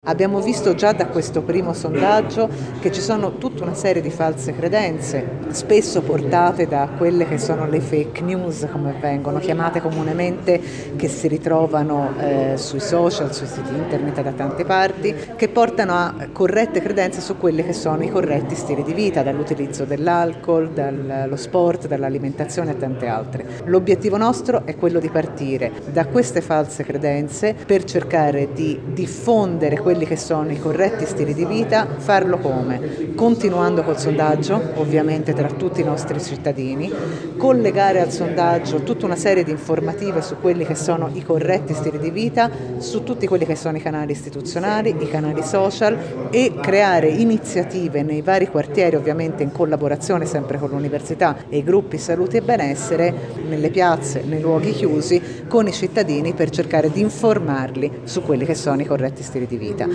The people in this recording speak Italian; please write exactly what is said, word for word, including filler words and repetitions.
Abbiamo visto già da questo primo sondaggio che ci sono tutta una serie di false credenze, spesso portate da quelle che sono le fake news, come vengono chiamate comunemente, che si ritrovano eh, sui social, sui siti internet da tante parti, che portano a corrette credenze su quelli che sono i corretti stili di vita, dall'utilizzo dell'alcol, dallo sport, dall'alimentazione e tante altre. L'obiettivo nostro è quello di partire da queste false credenze per cercare di diffondere quelli che sono i corretti stili di vita. Farlo come? Continuando col sondaggio, ovviamente tra tutti i nostri cittadini, collegare al sondaggio tutta una serie di informative su quelli che sono i corretti stili di vita, su tutti quelli che sono i canali istituzionali, i canali social, e creare iniziative nei vari quartieri, ovviamente in collaborazione sempre con l'università e i gruppi salute e benessere, nelle piazze, nei luoghi chiusi, con i cittadini, per cercare di informarli su quelli che sono i corretti stili di vita.